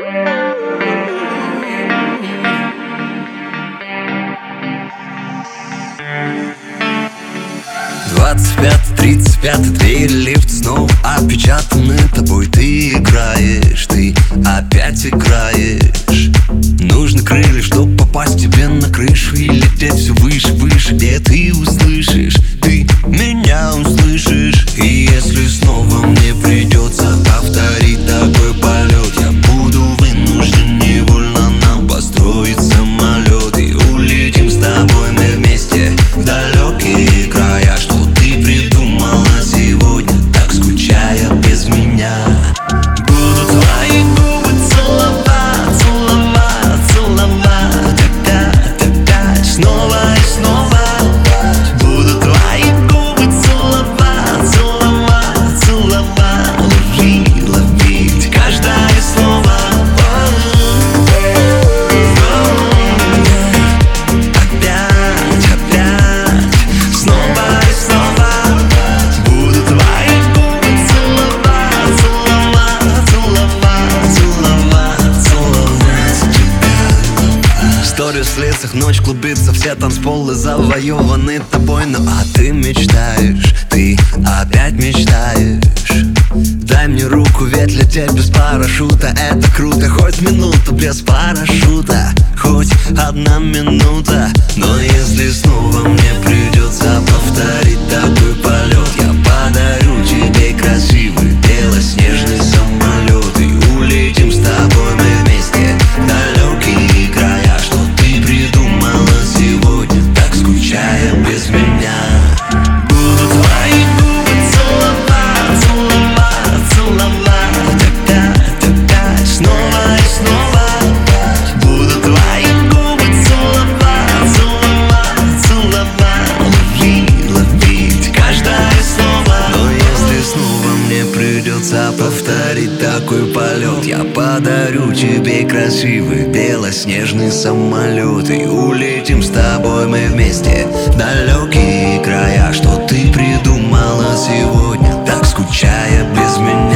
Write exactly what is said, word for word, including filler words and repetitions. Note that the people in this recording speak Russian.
Двадцать пятый, тридцать пятый, дверь, лифт снова опечатаны тобой. Ты играешь, ты опять играешь. Нужны крылья, чтоб попасть тебе на крышу и лететь все выше, выше, где ты услышишь, ты меня услышишь. И если снова мне придется повторить такой полет, я буду вынужден невольно нам построить самолет. И улетим с тобой мы вместе в далекие края. Что ты придумала сегодня, так скучая без меня? Буду твои губы целовать, целовать, целовать опять, опять, снова и снова. Буду твои губы целовать, целовать, целовать, ловить, ловить каждое слово. Опять, опять, снова и снова. Буду твои губы целовать, целовать, целовать, целовать, целовать тебя. Сторис в лицах, ночь клубится, все танцполы завоеваны тобой. Ну а ты мечтаешь, ты опять мечтаешь. Дай мне руку, ведь лететь без парашюта — это круто. Хоть минуту без парашюта, хоть одна минута. Но если снова мне придется повторить такой полет, я подарю тебе красивый белоснежный самолет. И улетим с тобой мы вместе в далекие края. Что ты придумала сегодня, так скучая без меня? Буду твои губы целовать, целовать, целовать опять, опять, снова и снова. Буду твои губы целовать, целовать, целовать, ловить, ловить каждое слово. Но если снова мне придется повторить такой полет, я подарю тебе красивый белоснежный самолет. И улетим с тобой мы вместе в далекие края. Что ты придумала сегодня, так скучая без меня?